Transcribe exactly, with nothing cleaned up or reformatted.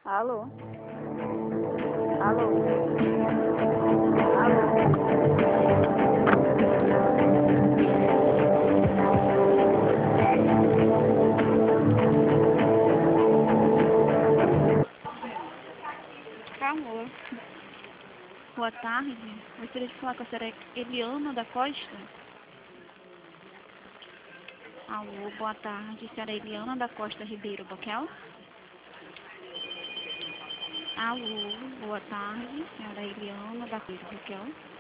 Alô? Alô? Alô? Alô, boa tarde. Gostaria de falar com a senhora Eliana da Costa. Alô, boa tarde, senhora Eliana da Costa Ribeiro Boquel. Alô, boa tarde, senhora Eliana da Costa Boquel.